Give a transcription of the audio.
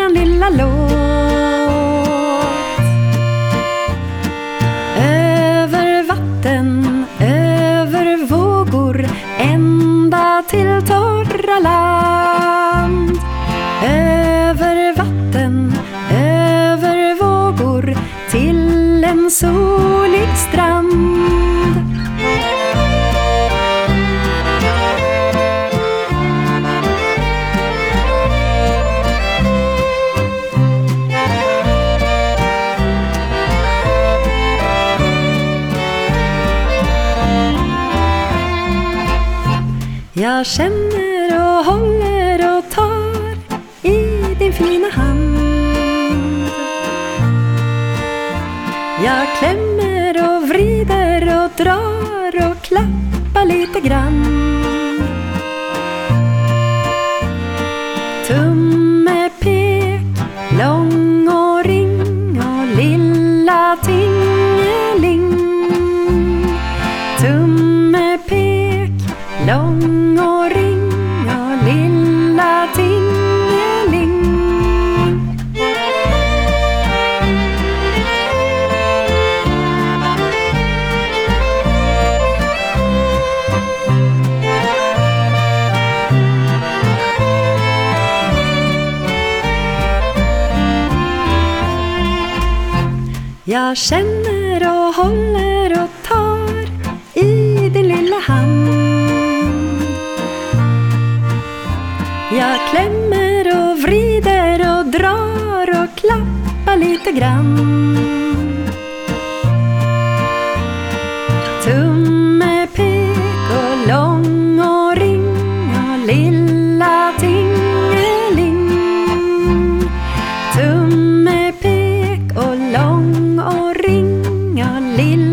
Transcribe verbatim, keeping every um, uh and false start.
våran lilla låt. Över vatten, över vågor, ända till torra land. Över vatten, över vågor, till en solig strand. Jag känner och håller och tar i din fina hand. Jag klämmer och vrider och drar och klappar lite grann. Tumme, pek, lång och ring och lilla tingeling. Tumme, pek, lång och ring och lilla tingeling. Jag känner och håller och tar i din lilla hand. Jag klämmer och vrider och drar och klappar lite grann. Tumme, pek och lång och ring och lilla tingeling. Tumme, pek och lång och ring och lilla